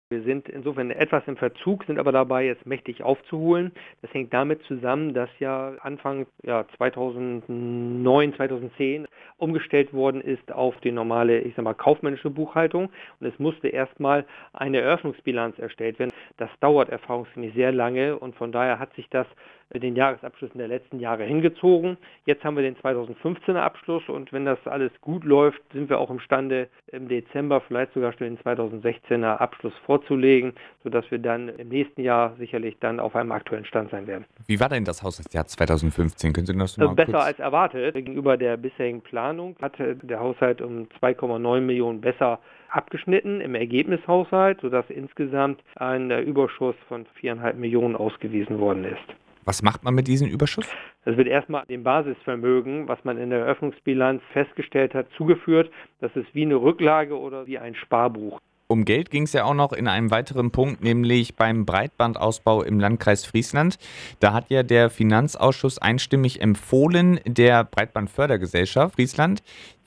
Wir sind insofern etwas im Verzug, sind aber dabei, jetzt mächtig aufzuholen. Das hängt damit zusammen, dass ja Anfang 2009, 2010 umgestellt worden ist auf die normale, kaufmännische Buchhaltung. Und es musste erstmal eine Eröffnungsbilanz erstellt werden. Das dauert erfahrungsgemäß sehr lange und von daher hat sich das den Jahresabschlüssen der letzten Jahre hingezogen. Jetzt haben wir den 2015er Abschluss und wenn das alles gut läuft, sind wir auch imstande, im Dezember vielleicht sogar schon den 2016er Abschluss vorzulegen, sodass wir dann im nächsten Jahr sicherlich dann auf einem aktuellen Stand sein werden. Wie war denn das Haushaltsjahr 2015? Können Sie das mal Besser kurz... als erwartet. Gegenüber der bisherigen Planung hatte der Haushalt um 2,9 Millionen besser abgeschnitten im Ergebnishaushalt, sodass insgesamt ein Überschuss von 4,5 Millionen ausgewiesen worden ist. Was macht man mit diesem Überschuss? Es wird erstmal dem Basisvermögen, was man in der Eröffnungsbilanz festgestellt hat, zugeführt. Das ist wie eine Rücklage oder wie ein Sparbuch. Um Geld ging es ja auch noch in einem weiteren Punkt, nämlich beim Breitbandausbau im Landkreis Friesland. Da hat ja der Finanzausschuss einstimmig empfohlen, der Breitbandfördergesellschaft Friesland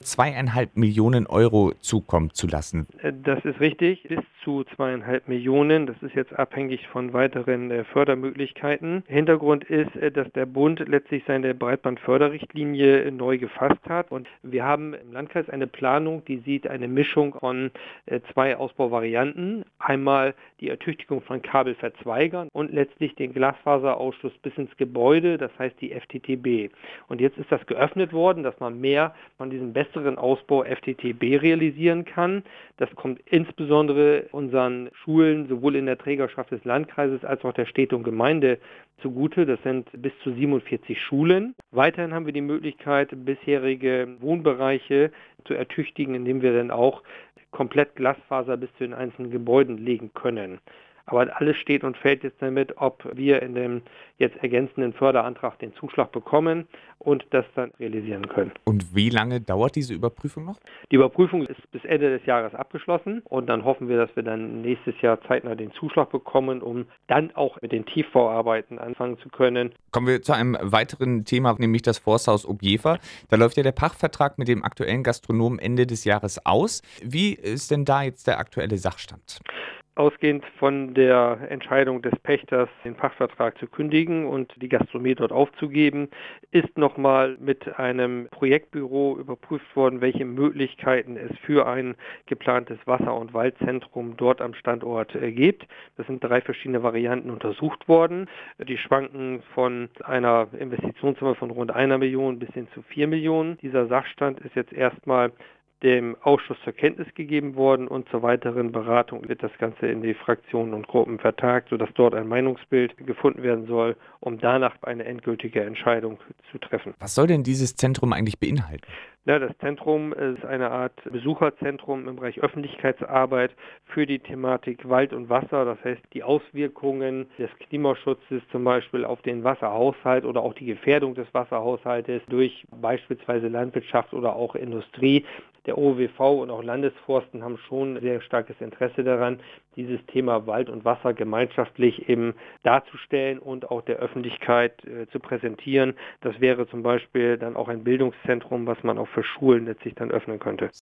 2,5 Millionen Euro zukommen zu lassen. Das ist richtig, bis zu 2,5 Millionen. Das ist jetzt abhängig von weiteren Fördermöglichkeiten. Hintergrund ist, dass der Bund letztlich seine Breitbandförderrichtlinie neu gefasst hat. Und wir haben im Landkreis eine Planung, die sieht eine Mischung von zwei Ausbauvarianten. Einmal die Ertüchtigung von Kabelverzweigern und letztlich den Glasfaserausschluss bis ins Gebäude, das heißt die FTTB. Und jetzt ist das geöffnet worden, dass man mehr von diesem besseren Ausbau FTTB realisieren kann. Das kommt insbesondere unseren Schulen sowohl in der Trägerschaft des Landkreises als auch der Städte und Gemeinde zugute. Das sind bis zu 47 Schulen. Weiterhin haben wir die Möglichkeit, bisherige Wohnbereiche zu ertüchtigen, indem wir dann auch komplett Glasfaser bis zu den einzelnen Gebäuden legen können. Aber alles steht und fällt jetzt damit, ob wir in dem jetzt ergänzenden Förderantrag den Zuschlag bekommen und das dann realisieren können. Und wie lange dauert diese Überprüfung noch? Die Überprüfung ist bis Ende des Jahres abgeschlossen und dann hoffen wir, dass wir dann nächstes Jahr zeitnah den Zuschlag bekommen, um dann auch mit den Tiefbauarbeiten anfangen zu können. Kommen wir zu einem weiteren Thema, nämlich das Forsthaus Objever. Da läuft ja der Pachtvertrag mit dem aktuellen Gastronomen Ende des Jahres aus. Wie ist denn da jetzt der aktuelle Sachstand? Ausgehend von der Entscheidung des Pächters, den Pachtvertrag zu kündigen und die Gastronomie dort aufzugeben, ist nochmal mit einem Projektbüro überprüft worden, welche Möglichkeiten es für ein geplantes Wasser- und Waldzentrum dort am Standort gibt. Das sind 3 verschiedene Varianten untersucht worden. Die schwanken von einer Investitionssumme von rund 1 Million bis hin zu 4 Millionen. Dieser Sachstand ist jetzt erstmal dem Ausschuss zur Kenntnis gegeben worden und zur weiteren Beratung wird das Ganze in die Fraktionen und Gruppen vertagt, sodass dort ein Meinungsbild gefunden werden soll, um danach eine endgültige Entscheidung zu treffen. Was soll denn dieses Zentrum eigentlich beinhalten? Ja, das Zentrum ist eine Art Besucherzentrum im Bereich Öffentlichkeitsarbeit für die Thematik Wald und Wasser. Das heißt, die Auswirkungen des Klimaschutzes zum Beispiel auf den Wasserhaushalt oder auch die Gefährdung des Wasserhaushaltes durch beispielsweise Landwirtschaft oder auch Industrie. Der OWV und auch Landesforsten haben schon sehr starkes Interesse daran, dieses Thema Wald und Wasser gemeinschaftlich eben darzustellen und auch der Öffentlichkeit zu präsentieren. Das wäre zum Beispiel dann auch ein Bildungszentrum, was man auch für Schulen letztlich dann öffnen könnte.